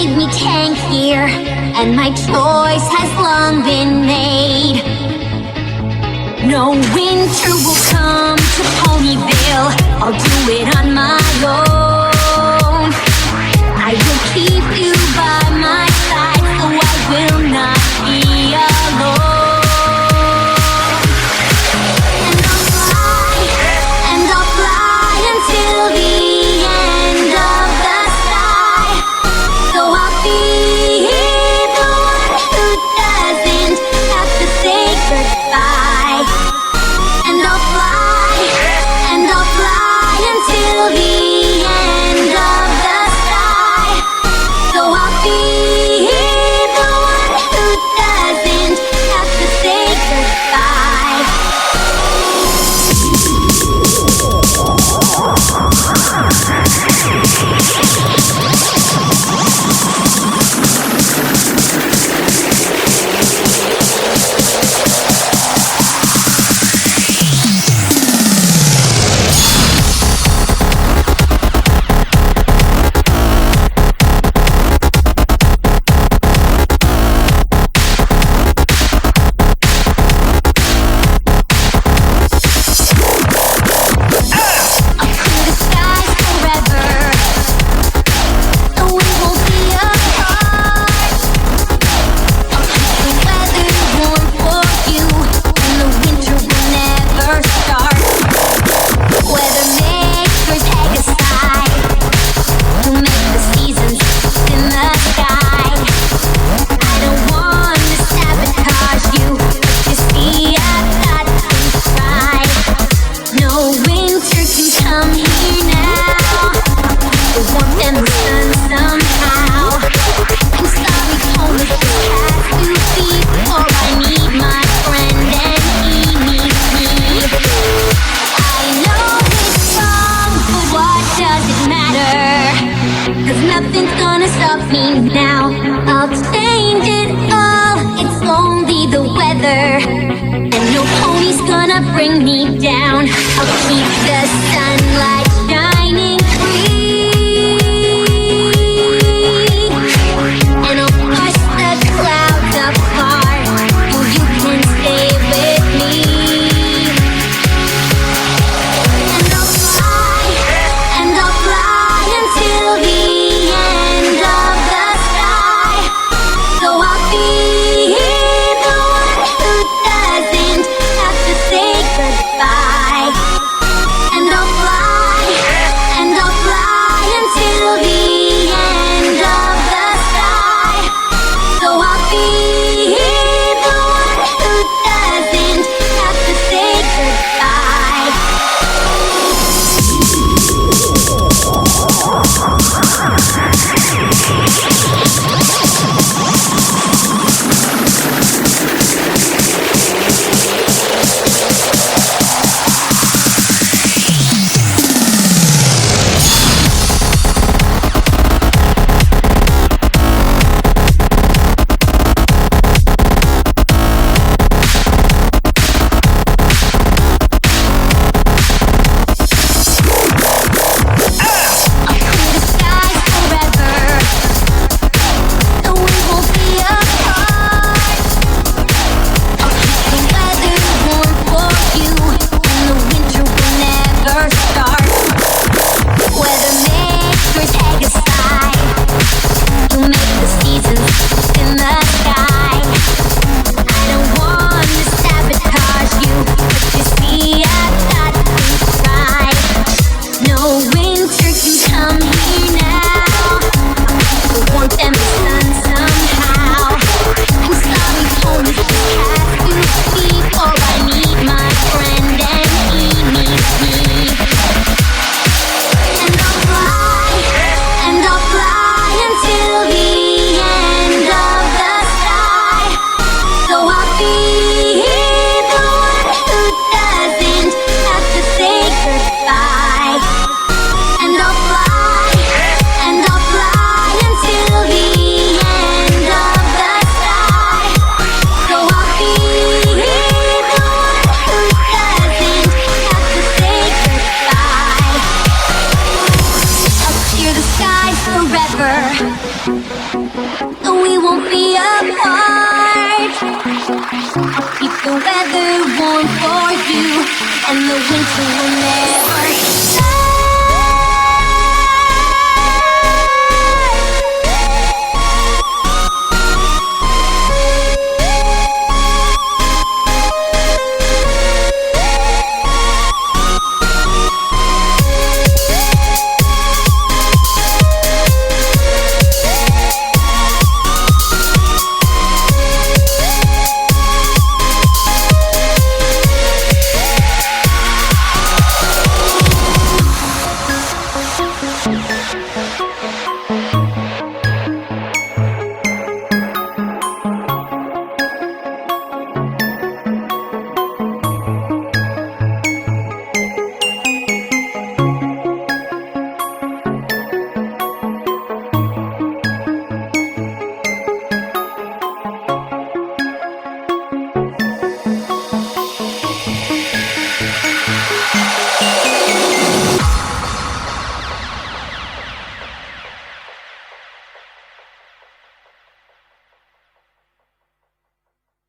watching me tank here, and my choice has long been made. No winter will come to Ponyville, I'll do it on my own. I will keep you by my side, so I will not be alone. And I'll fly until the end of the sky. So I'll be the one who doesn't have to say goodbye. And I'll fly until the end of the sky. So I'll be the one who doesn't have to say goodbye. Nothing's gonna stop me now. I'll change it all. It's only the weather, and no pony's gonna bring me down. I'll keep the sunlight shining free, and I'll push the clouds apart so you can stay with me. And I'll fly until the end of the sky. So I'll be the one who doesn't have to say goodbye. And We won't be apart. I'll keep the weather warm for you, and the winter will never